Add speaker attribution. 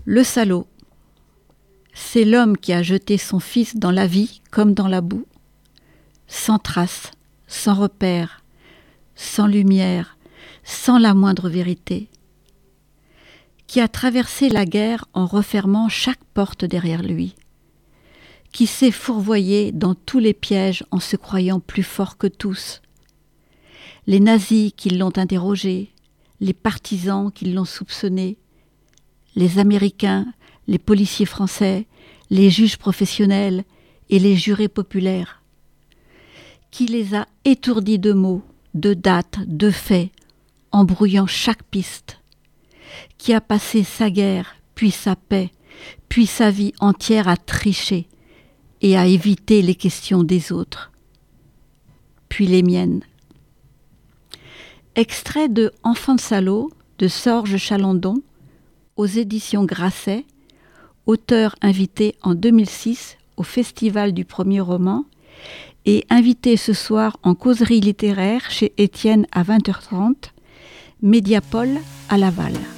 Speaker 1: Le salaud, c'est l'homme qui a jeté son fils dans la vie comme dans la boue, sans trace, sans repère, sans lumière, sans la moindre vérité, qui a traversé la guerre en refermant chaque porte derrière lui, qui s'est fourvoyé dans tous les pièges en se croyant plus fort que tous, les nazis qui l'ont interrogé, les partisans qui l'ont soupçonné, les Américains, les policiers français, les juges professionnels et les jurés populaires, qui les a étourdis de mots, de dates, de faits, en brouillant chaque piste, qui a passé sa guerre, puis sa paix, puis sa vie entière à tricher et à éviter les questions des autres, puis les miennes. Extrait de Enfant de salaud de Sorge Chalandon aux éditions Grasset, auteur invité en 2006 au Festival du Premier Roman et invité ce soir en causerie littéraire chez Étienne à 20h30, Médiapole à Laval.